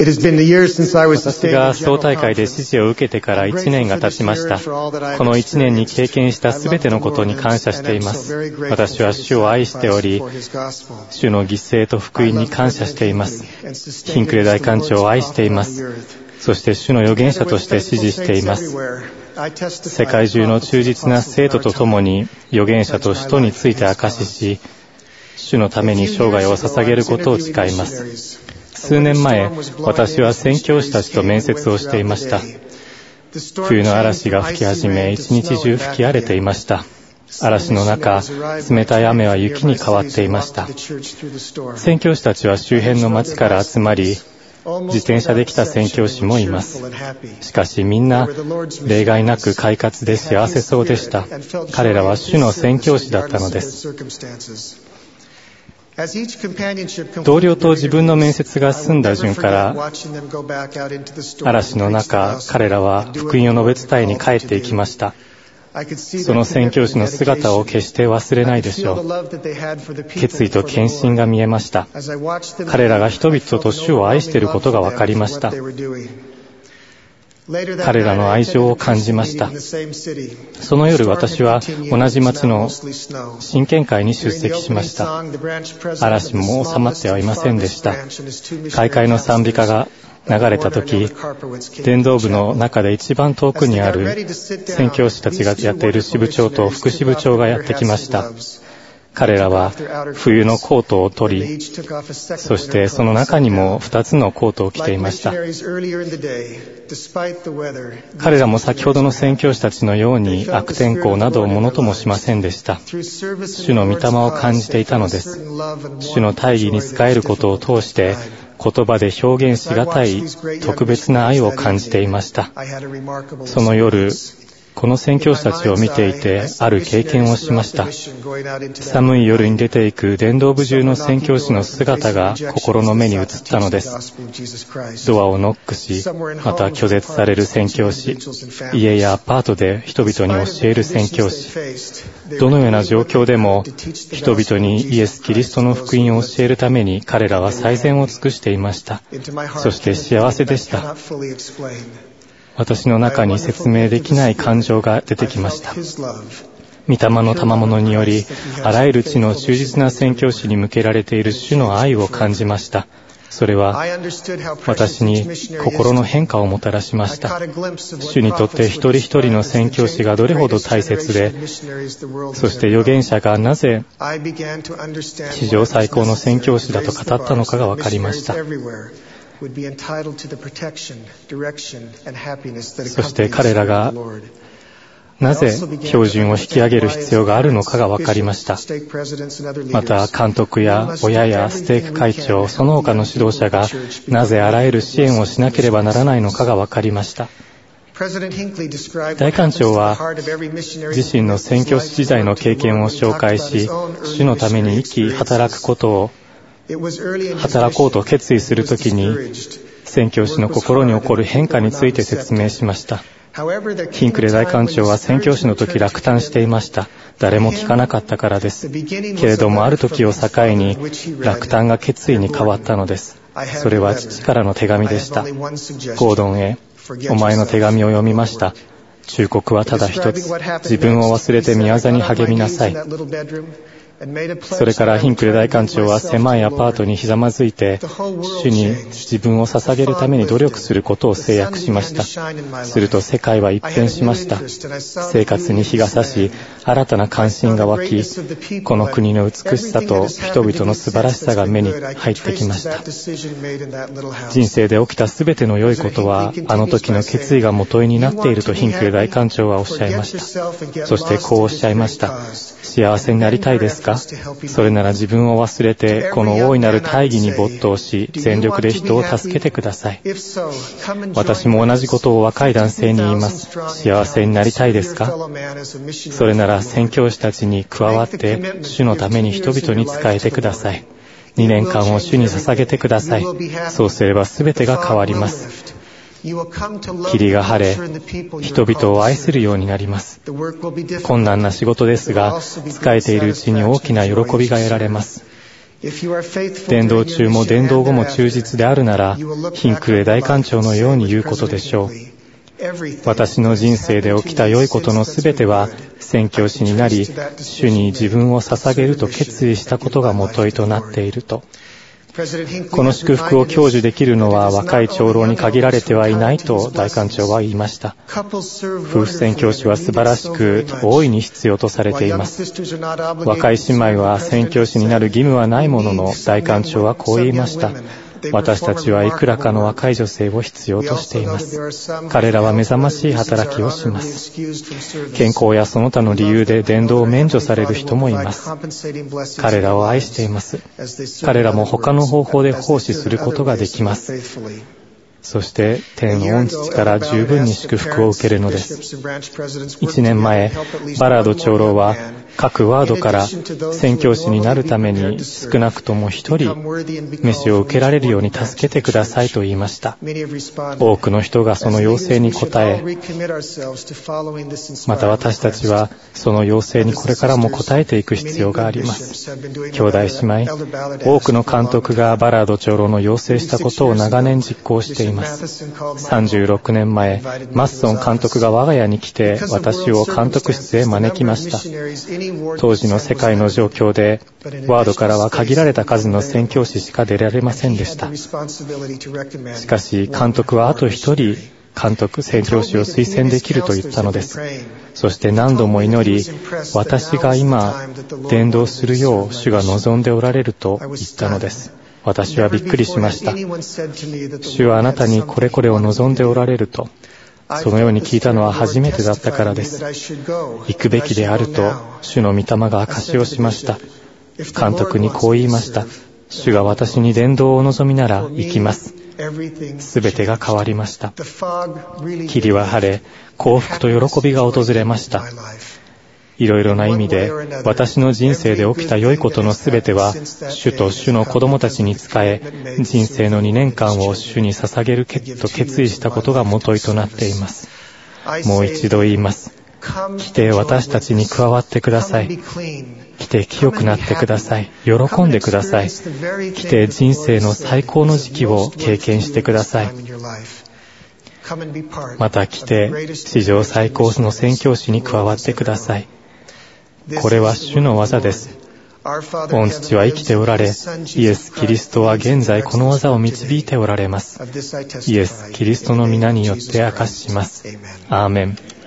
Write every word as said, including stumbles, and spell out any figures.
私が総大会で指示を受けてからいちねんが経ちました。このいちねんに経験したすべてのことに感謝しています。私は主を愛しており、主の犠牲と福音に感謝しています。ヒンクレ大官長を愛しています。そして主の預言者として支持しています。世界中の忠実な生徒と共に預言者と使徒について証しし、主のために生涯を捧げることを誓います。数年前、私は宣教師たちと面接をしていました。冬の嵐が吹き始め、一日中吹き荒れていました。嵐の中、冷たい雨は雪に変わっていました。宣教師たちは周辺の町から集まり、自転車で来た宣教師もいます。しかしみんな例外なく快活で幸せそうでした。彼らは主の宣教師だったのです。同僚と自分の面接が済んだ順から、嵐の中、彼らは福音を述べ伝えに帰っていきました。その宣教師の姿を決して忘れないでしょう。決意と献身が見えました。彼らが人々と主を愛していることが分かりました。彼らの愛情を感じました。その夜、私は同じ町の親権会に出席しました。嵐も収まってはいませんでした。開会の賛美歌が流れたとき、伝道部の中で一番遠くにある宣教師たちがやっている支部長と副支部長がやってきました。彼らは冬のコートを取り、そしてその中にも二つのコートを着ていました。彼らも先ほどの宣教師たちのように悪天候などをものともしませんでした。主の御霊を感じていたのです。主の大義に仕えることを通して、言葉で表現しがたい特別な愛を感じていました。その夜、この宣教師たちを見ていて、ある経験をしました。寒い夜に出ていく伝道部中の宣教師の姿が心の目に映ったのです。ドアをノックし、また拒絶される宣教師、家やアパートで人々に教える宣教師、どのような状況でも人々にイエス・キリストの福音を教えるために彼らは最善を尽くしていました。そして幸せでした。私の中に説明できない感情が出てきました。御霊の賜物により、あらゆる地の忠実な宣教師に向けられている主の愛を感じました。それは私に心の変化をもたらしました。主にとって一人一人の宣教師がどれほど大切で、そして預言者がなぜ史上最高の宣教師だと語ったのかが分かりました。そして彼らがなぜ標準を引き上げる必要があるのかが分かりました。また監督や親やステーク会長、その他の指導者がなぜあらゆる支援をしなければならないのかが分かりました。大官長は自身の宣教師時代の経験を紹介し、主のために生き働くことを働こうと決意するときに、宣教師の心に起こる変化について説明しました。ヒンクレ大官長は宣教師の時落胆していました。誰も聞かなかったからです。けれどもある時を境に落胆が決意に変わったのです。それは父からの手紙でした。ゴードンへ、お前の手紙を読みました。忠告はただ一つ。自分を忘れて宮座に励みなさい。それからヒンクレ大官長は狭いアパートにひざまずいて、主に自分を捧げるために努力することを誓約しました。すると世界は一変しました。生活に日が差し、新たな関心が湧き、この国の美しさと人々の素晴らしさが目に入ってきました。人生で起きたすべての良いことは、あの時の決意が元になっているとヒンクレ大官長はおっしゃいました。そしてこうおっしゃいました。幸せになりたいですか？それなら自分を忘れて、この大いなる大義に没頭し、全力で人を助けてください。私も同じことを若い男性に言います。幸せになりたいですか？それなら宣教師たちに加わって、主のために人々に仕えてください。にねんかんを主に捧げてください。そうすれば全てが変わります。霧が晴れ、人々を愛するようになります。困難な仕事ですが、仕えているうちに大きな喜びが得られます。 伝道中も伝道後も忠実であるなら、貧クエ大官長のように言うことでしょう。私の人生で起きた良いことのすべては、宣教師になり、主に自分を捧げると決意したことが元となっていると。この祝福を享受できるのは若い長老に限られてはいないと大官長は言いました。夫婦宣教師は素晴らしく大いに必要とされています。若い姉妹は宣教師になる義務はないものの、大官長はこう言いました。私たちはいくらかの若い女性を必要としています。彼らは目覚ましい働きをします。健康やその他の理由で伝道を免除される人もいます。彼らを愛しています。彼らも他の方法で奉仕することができます。そして天の御父から十分に祝福を受けるのです。一年前、バラード長老は各ワードから宣教師になるために少なくとも一人飯を受けられるように助けてくださいと言いました。多くの人がその要請に応え、また私たちはその要請にこれからも応えていく必要があります。兄弟姉妹、多くの監督がバラード長老の要請したことを長年実行しています。さんじゅうろくねんまえ、マッソン監督が我が家に来て私を監督室へ招きました。当時の世界の状況で、ワードからは限られた数の宣教師しか出られませんでした。しかし、監督はあと一人、監督、宣教師を推薦できると言ったのです。そして何度も祈り、私が今、伝道するよう主が望んでおられると言ったのです。私はびっくりしました。主はあなたにこれこれを望んでおられると。そのように聞いたのは初めてだったからです。行くべきであると、主の御霊が証しをしました。監督にこう言いました。主が私に伝道を望みなら行きます。すべてが変わりました。霧は晴れ、幸福と喜びが訪れました。いろいろな意味で、私の人生で起きた良いことのすべては、主と主の子供たちに仕え、人生のにねんかんを主に捧げると決意したことが元となっています。もう一度言います。来て私たちに加わってください。来て清くなってください。喜んでください。来て人生の最高の時期を経験してください。また来て、史上最高の宣教師に加わってください。これは主の技です。御父は生きておられ、イエス・キリストは現在この技を導いておられます。イエス・キリストの皆によって証しします。アーメン。